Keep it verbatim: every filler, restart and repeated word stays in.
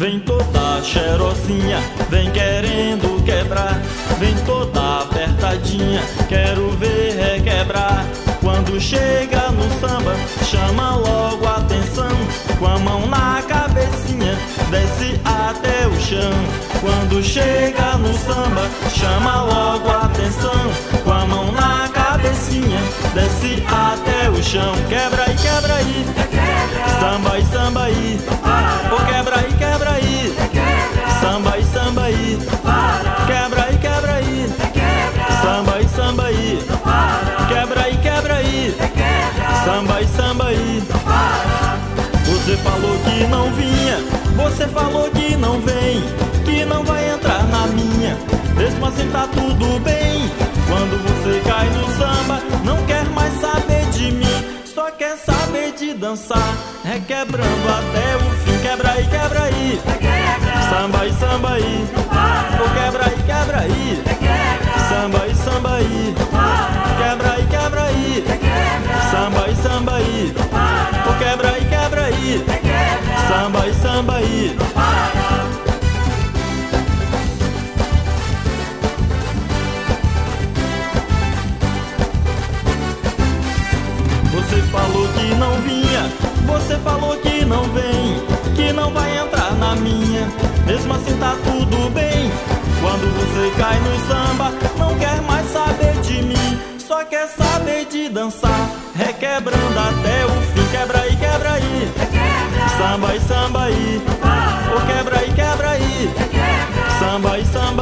Vem toda cheirosinha, vem querendo quebrar. Vem toda apertadinha, quero ver requebrar. Quando chega no samba, chama logo a atenção. Com a mão na cabecinha, desce até o chão. Quando chega no samba, chama logo a atenção. Com a mão na cabecinha, desce até o chão. Quebra aí, quebra aí, samba e samba aí. Oh, quebra aí, quebra aí, samba e samba aí. Quebra aí, quebra aí, samba e samba aí. Quebra aí, quebra aí, samba e samba aí. Você falou que não vinha, você falou que não vem, que não vai entrar na minha. Mesmo assim tá tudo bem. Quando você cai no samba, não quer mais saber de mim, só quer saber de dançar, requebrando até o fim. Quebra aí, quebra aí, samba e samba aí. Oh, quebra aí, quebra aí, samba e samba aí. Quebra aí, quebra aí, samba e samba aí. Oh, quebra aí, quebra aí, samba e samba aí. Você falou que não vinha, você falou que não vem, que não vai entrar na minha. Mesmo assim tá tudo bem. Quando você cai no samba, não quer mais saber de mim, só quer saber de dançar, requebrando até o fim. Quebra aí, quebra aí, samba e samba aí. Oh, quebra aí, quebra aí, samba e samba